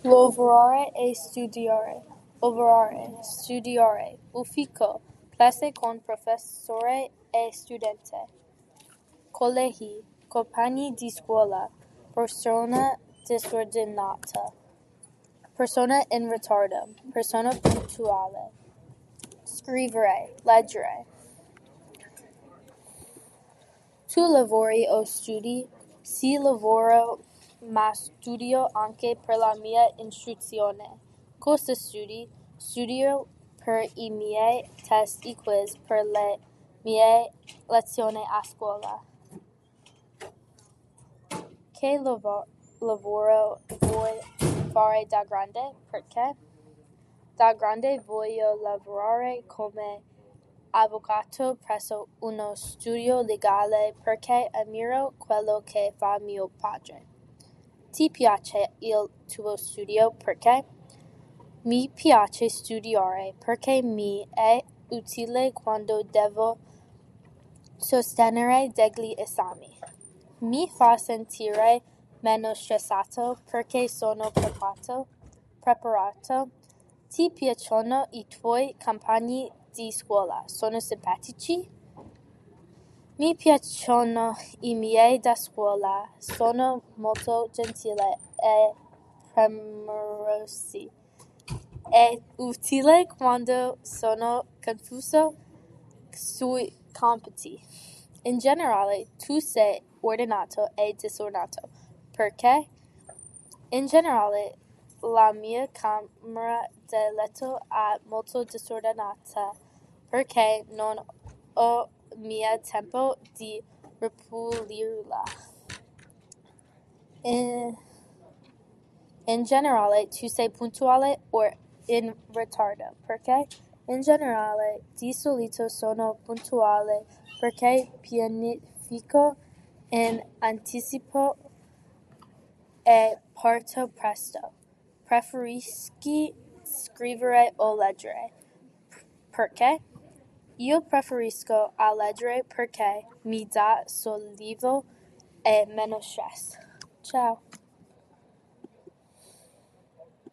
Lavorare e studiare. Lavorare, studiare. Ufficio. Classe con professore e studente. Colleghi. Compagni di scuola. Persona disordinata. Persona in ritardo. Persona puntuale. Scrivere. Leggere. Tu lavori o studi? Sì, lavoro, ma studio anche per la mia istruzione. Cosa studi? Studio per i miei test e quiz per le mie lezioni a scuola. Che lavoro vuoi fare da grande? Perché? Da grande voglio lavorare come avvocato presso uno studio legale perché ammiro quello che fa mio padre. Ti piace il tuo studio perché? Mi piace studiare perché mi è utile quando devo sostenere degli esami. Mi fa sentire meno stressato perché sono preparato. Ti piacciono i tuoi compagni di scuola? Sono simpatici? Mi piacciono i miei da scuola, sono molto gentili e premurosi. È utile quando sono confuso sui compiti. In generale, tu sei ordinato e disordinato. Perché? In generale, la mia camera da letto è molto disordinata perché non ho mio tempo di ripulirla. In generale, tu sei puntuale o in ritardo? Perché? In generale, di solito sono puntuale perché pianifico in anticipo e parto presto. Preferisci scrivere o leggere? Perché? Io preferisco a leggere perché mi dà sollievo e meno stress. Ciao.